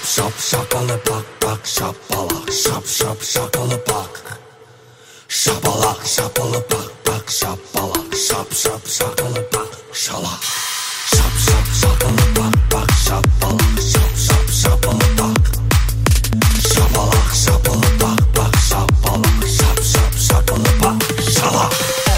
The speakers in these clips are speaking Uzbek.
shop, shakalabak, bak, shapalak, shop, shakalabak. Shapalak, shapalabak, bak, shapalak, shop, shakalabak, shalak. Shop, shakalabak, bak, shapalak, shop, shapalabak. Shapalak, shapalabak, bak, shapalak, shop, shakalabak, shalak.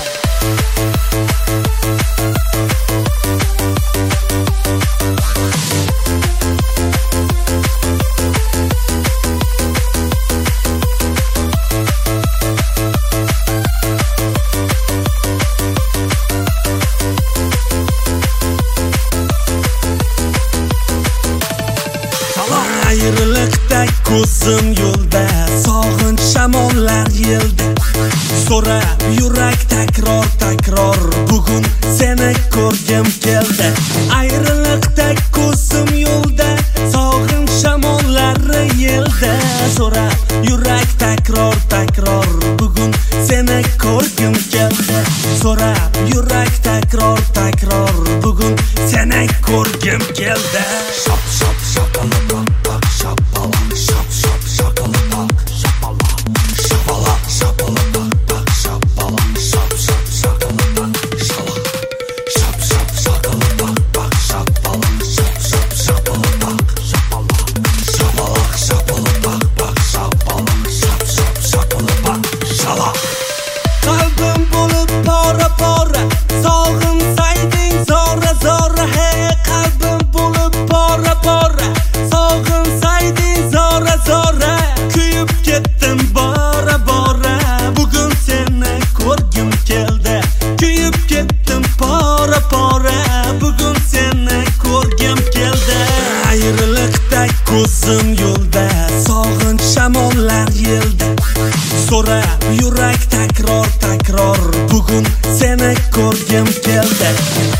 Ayrılıkta ko'zim yo'lda, sog'inch shamollar yelda. So'rab yurak takror, bugun seni ko'rgim keldi. Ayrılıkta ko'zim yo'lda, sog'inch shamollari yelda. So'rab yurak takror, bugun seni ko'rgim keldi. So'rab yurak takror, bugun seni ko'rgim keldi. Shop, shakalabak, bak, shapalak, shop, shakalabak, shapalak. Shapalak, shapalabak, bak, shapalak, shop, shakalabak, shalak. Shop, shakalabak, bak, shapalak, shop, shakalabak, shapalak. Shapalak, shapalabak, bak, shapalak, shop, shakalabak, shalak. Qalbim bo'lib pora, sog'insayding zora, hey. Qalbim bo'lib pora, sog'insayding zora. Kuyib ketdim bora, bugun seni ko'rgim keldi. Kuyib ketdim pora, bugun seni ko'rgim keldi. Ayrılıkda ko'zim yo'lda, sog'inch shamollar yelda. So'rab yurak takror, bugun seni ko'rgim keldi.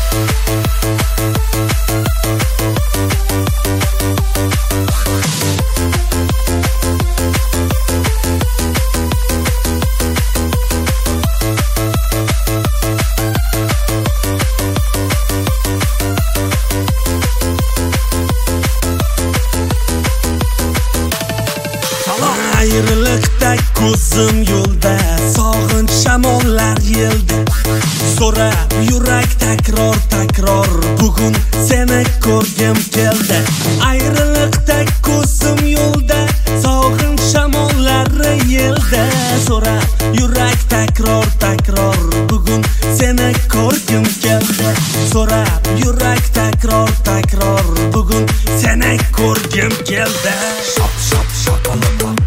Ayrılıkda ko'zim yo'lda, sog'inch shamollar yelda. So'rab yurak takror, bugun seni ko'rgim keldi. Ayrılıkda ko'zim yo'lda, sog'inch shamollari yelda. So'rab yurak takror, bugun seni ko'rgim keldi. So'rab yurak takror, bugun seni ko'rgim keldi. Shop, shakalabak,